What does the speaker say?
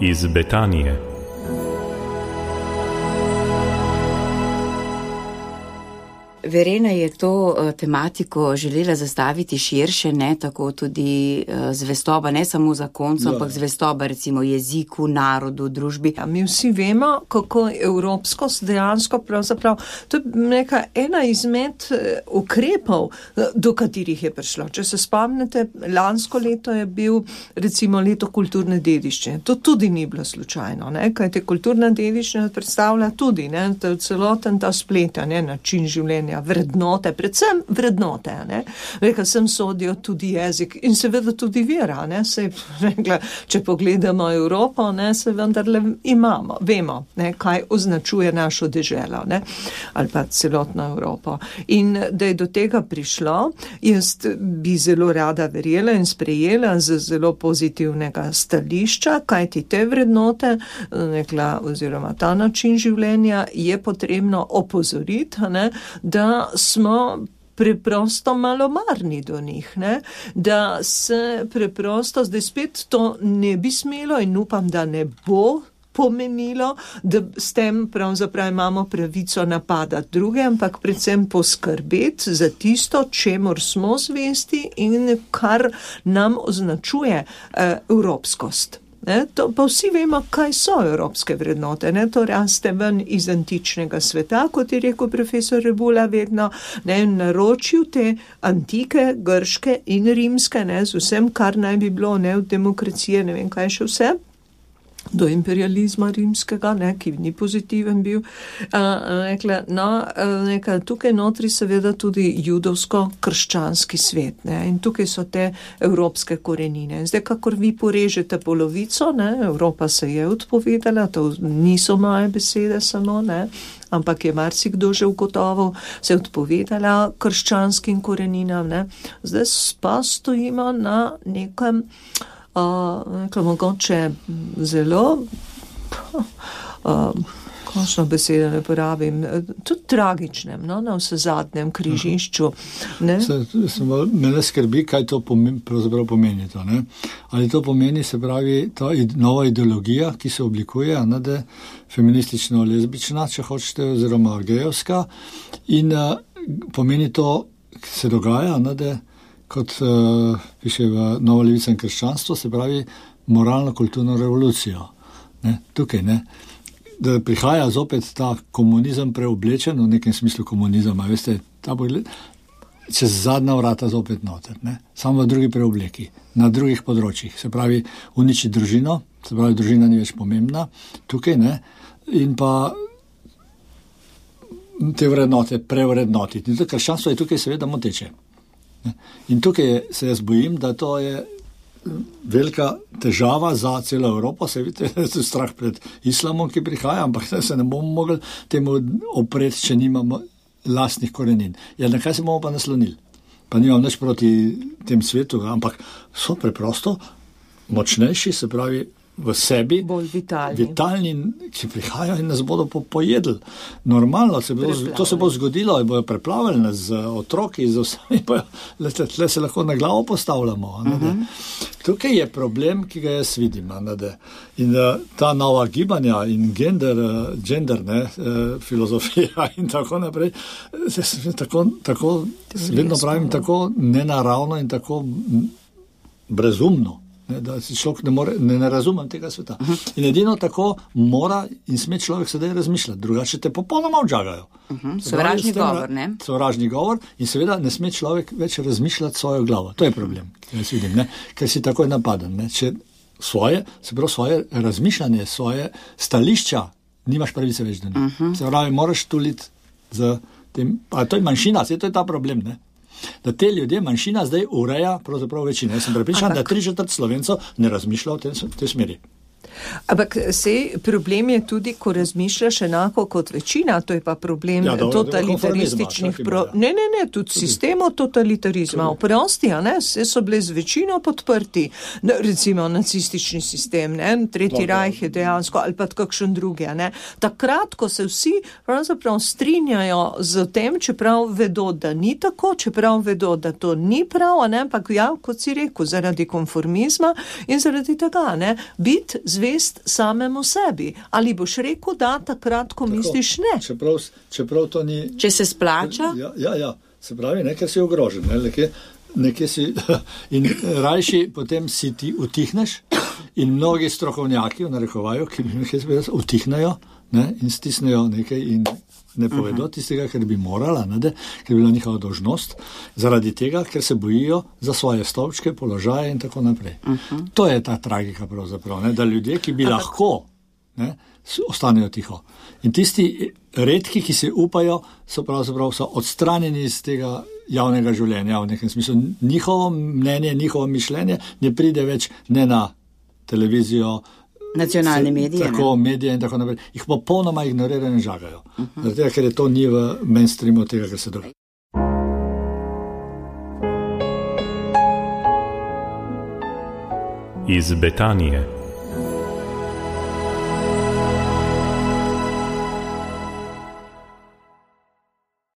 iz Betanije. Verena je to tematiko želela zastaviti širše, ne tako tudi zvestoba, ne samo zakoncu, ampak zvestoba recimo jeziku, narodu, družbi. Ja, mi vsi vemo, kako je evropskost dejansko pravzaprav, to je neka ena izmed ukrepov, do katerih je prišlo. Če se spomnite, lansko leto je bil recimo leto kulturne dediščine. To tudi ni bilo slučajno, ne? Kajti kulturna dediščina predstavlja tudi, ne? Celoten ta splet, ne? Način življenja, vrednote, predvsem vrednote, ne. Rekla sem, sodijo tudi jezik in seveda tudi vera, ne. Sej, rekla, če pogledamo Evropo, ne, se vendarle imamo, vemo, ne, kaj označuje našo deželo, ne, ali pa celotno Evropo. In da je do tega prišlo, jaz bi zelo rada verjela in sprejela z zelo pozitivnega stališča, kaj ti te vrednote, rekla, oziroma ta način življenja je potrebno opozoriti, ne, da smo preprosto malomarni do njih, ne? Da se preprosto, zdaj spet to ne bi smelo in upam, da ne bo pomenilo, da s tem pravzaprav imamo pravico napadati druge, ampak predvsem poskrbeti za tisto, čemur smo zvesti in kar nam označuje evropskost. Ne, to pa vsi vemo, kaj so evropske vrednote, ne, to raste ven iz antičnega sveta, kot je rekel profesor Rebula vedno, ne, naročil te antike, grške in rimske, ne, z vsem, kar naj bi bilo, ne, od demokracije, ne vem kaj še vse, do imperializma rimskega, ne, ki ni pozitiven bil, rekla, no, nekaj, tukaj notri seveda tudi judovsko-krščanski svet, ne, in tukaj so te evropske korenine. Zdaj, kakor vi porežete polovico, ne, Evropa se je odpovedala, to niso moje besede samo, ne, ampak je marsikdo že ugotovil, se je odpovedala krščanskim koreninam, ne, zdaj pa stojimo na nekem mogoče zelo, končno besedo ne porabim, tudi tragičnem, no, na vsezadnjem križišču. Ne? Mene skrbi, kaj to pravzaprav pomeni to, ne? Ali to pomeni, se pravi, ta nova ideologija, ki se oblikuje, ne, da je feministično-lezbična, če hočete, oziroma gejovska, in pomeni to, ki se dogaja, ne, da kot piše v Nova levica in krščanstvo, se pravi moralno-kulturno revolucijo. Ne? Tukaj, ne? Da prihaja zopet ta komunizem preoblečen, v nekem smislu komunizem, a veste, ta pogled, čez zadnja vrata zopet noter, ne? Samo v drugi preobleki, na drugih področjih, se pravi uniči družino, se pravi družina ni več pomembna, tukaj, ne? In pa te vrednote prevrednotiti. In to krščanstvo je tukaj seveda moteče. In tukaj se jaz bojim, da to je velika težava za celo Evropo, se vidite, to je strah pred islamom, ki prihaja, ampak se ne bomo mogli temu opreti, če nimamo lastnih korenin. Ja, na kaj se bomo pa naslonili? Pa nimam nič proti tem svetu, ampak so preprosto močnejši, se pravi v sebi, bolj vitalni, ki prihajajo in nas bodo pojedli. Normalno, to se bo zgodilo in bojo preplavili nas z otroki, z vsemi, tle se lahko na glavo postavljamo. Tukaj je problem, ki ga jaz vidim. In ta nova gibanja in gender, ne, filozofija in tako naprej, tako vedno pravim, tako nenaravno in tako brezumno. Ne, da si človek ne razumem tega sveta. In edino tako mora in sme človek sedaj razmišljati, drugače te popolnoma odžagajo. Sovražni govor, ne? Sovražni govor in seveda ne sme človek več razmišljati svojo glavo. To je problem, ki jaz vidim, ne? Ker si takoj napaden. Ne? Če svoje razmišljanje, svoje stališča nimaš pravice več do njih. Se pravi, moraš tuliti z tem, a to je manjšina, to je ta problem, ne? Da te ljudje, manjšina zdaj ureja pravzaprav večina. Jaz sem prepričan, da 3/4 Slovencev ne razmišlja v tej smeri. Ampak sej problem je tudi, ko razmišljaš enako kot večina, to je pa problem totalitarističnih tudi sistemov totalitarizma. Oprosti, ne, vse so bile z večino podprti, recimo nacistični sistem, ne, Tretji rajh je dejansko, ali pa kakšen drugi, ne. Takrat, ko se vsi pravzaprav strinjajo z tem, čeprav vedo, da ni tako, čeprav vedo, da to ni prav, ne, ampak ja, kot si rekel, zaradi konformizma in zaradi tega, ne, biti z zvest samemu sebi. Ali boš rekel da takrat, ko misliš ne? Čeprav to ni... Če se splača? Ja. Se pravi, ker si ogrožen. Nekje si, in rajši potem si ti utihneš in mnogi strokovnjaki narekovajo, ki utihnajo in stisnejo nekaj in ne povedo tistega, ker bi morala, ker bi bila njihova dolžnost, zaradi tega, ker se bojijo za svoje stolčke, položaje in tako naprej. To je ta tragika pravzaprav, da ljudje, ki bi lahko, ostanejo tiho. In tisti redki, ki se upajo, so pravzaprav odstranjeni iz tega javnega življenja, v nekem smislu. Njihovo mnenje, njihovo mišljenje ne pride več ne na televizijo, nacionalne medije. Tako, medije in tako naprej. Jih popolnoma ignorirajo in žagajo. Zaradi tega, ker je to ni v mainstreamu tega, kar se dogaja. Iz Betanije.